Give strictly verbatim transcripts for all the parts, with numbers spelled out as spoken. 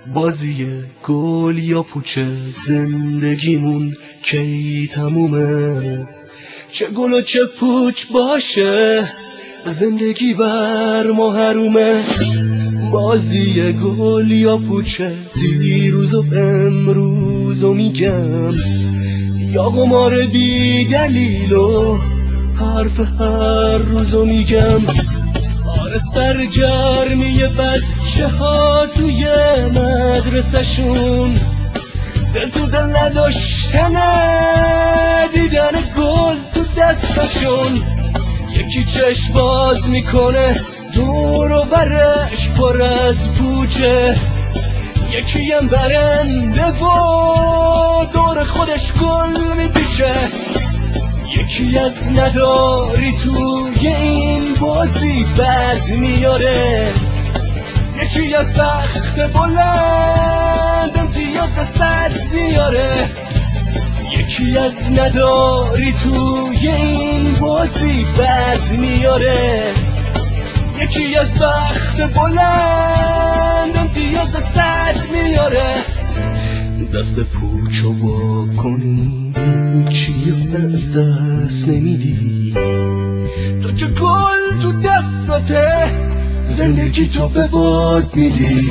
بازی گل یا پوچه زندگیمون کی تمومه؟ چه گل و چه پوچ باشه زندگی بر ما حرومه. بازی گل یا پوچه دیروز و امروز و میگم، یا قمار بی دلیل و حرف هر روزو میگم. آره سرگرمی بچه ها توی مدرسه‌شون، دل تو دل نداشتنه دیدن گل تو دستشون. یکی چشم باز میکنه دور و برش پر از پوچه، یکی هم برنده و دور خودش گل میپیچه. یکی از نداری توی این بازی بد میاره، یکی از بخت بلند امتیاز صد میاره. یکی از نداری توی این بازی بد میاره، یکی از بخت بلند امتیاز صد میاره. دست پوچو وا کنی چی از دست نمیدی، تو که گل تو دستاته زندگی تو به باد میدی.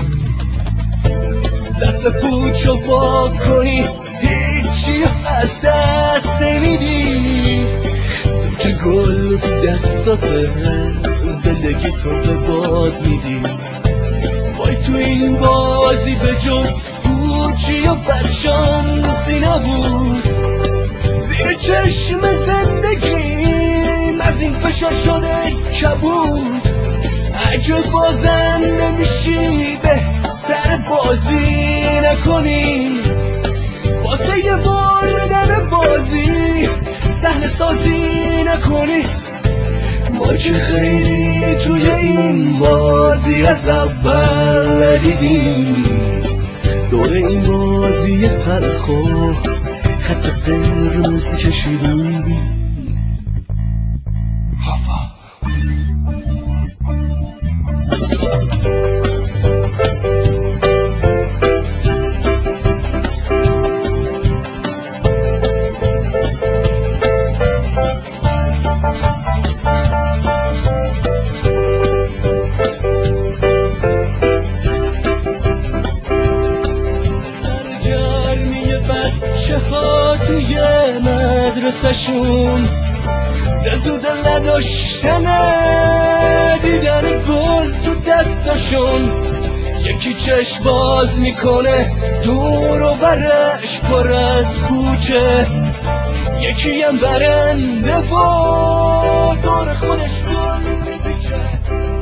دست پوچو وا کنی هیچی از دست نمیدی، تو که گل تو دستاته زندگی تو به باد میدی. وای تو این بازی به جز پوچی و بدشانسی نبود، زیر چشم زندگیم از این فشار شده کبود. اگه بازنده میشی بهتر بازی نکنیم، واسه یه بردن بازی صحنه سازی نکنی. ما که خیلی توی این بازی از اول ندیدیم، دور این بازی تلخ و خط قرمز کشیدیم. توی مدرسه‌شون دل تو دل نداشتنه دیدن گل تو دستشون. یکی چشم باز میکنه دور و برش پر از پوچه، یکی هم برنده و دور خودش گل میپیچه.